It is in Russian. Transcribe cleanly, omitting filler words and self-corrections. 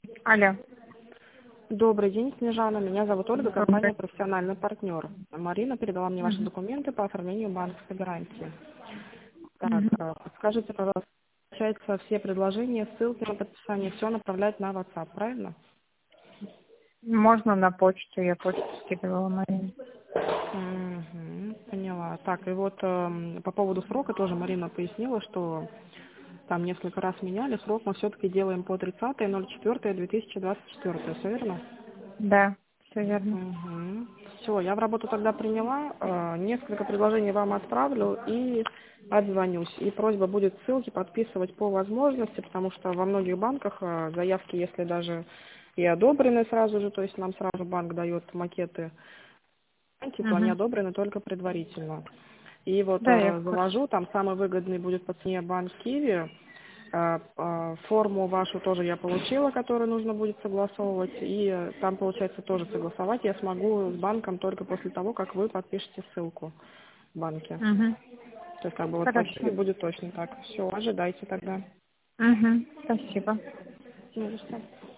Алло. Добрый день, Снежана. Меня зовут Ольга, компания Добрый. «Профессиональный партнер». Марина передала мне ваши Мгм. документы по оформлению банковской гарантии. Так, Мгм. подскажите, пожалуйста, получается, все предложения, ссылки на подписание, все направлять на WhatsApp, правильно? Можно на почту, я почту скидывала Марине. Мгм, поняла. Так, и вот по поводу срока тоже Марина пояснила, что там несколько раз меняли. Срок мы все-таки делаем по 30.04.2024, все верно? Да, все верно. Все, я в работу тогда приняла, несколько предложений вам отправлю и отзвонюсь. И просьба будет ссылки подписывать по возможности, потому что во многих банках заявки, если даже и одобрены сразу же, то есть нам сразу банк дает макеты, то они Угу. одобрены только предварительно. И вот Да, я в курсе. завожу, там самый выгодный будет по цене банк Киви. Форму вашу тоже я получила, которую нужно будет согласовывать. И там, получается, тоже согласовать я смогу с банком только после того, как вы подпишете ссылку в банке. Угу. То есть как бы вот по Киви Хорошо. будет точно так. Все, ожидайте тогда. Угу. Спасибо. Не за что.